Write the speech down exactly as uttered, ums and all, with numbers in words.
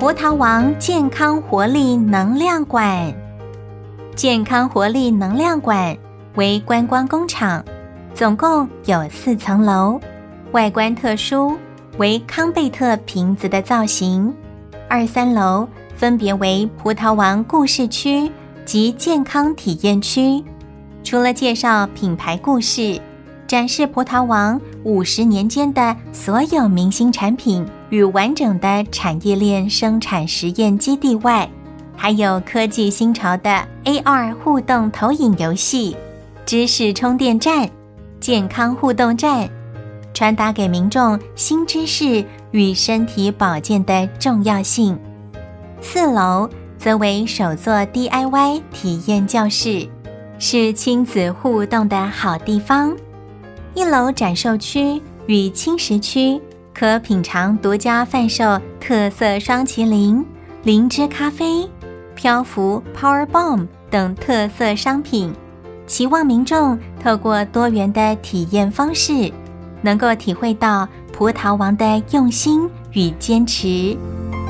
葡萄王健康活力能量馆。健康活力能量馆为观光工厂，总共有四层楼，外观特殊，为康贝特瓶子的造型。二三楼分别为葡萄王故事区及健康体验区，除了介绍品牌故事，展示葡萄王五十年间的所有明星产品与完整的产业链生产实验基地外，还有科技新潮的 A R 互动投影游戏、知识充电站、健康互动站，传达给民众新知识与身体保健的重要性。四楼则为手作 D I Y 体验教室，是亲子互动的好地方。一楼展售区与轻食区可品尝独家贩售特色双麒麟、灵芝咖啡、漂浮 Power Bomb 等特色商品，期望民众透过多元的体验方式，能够体会到葡萄王的用心与坚持。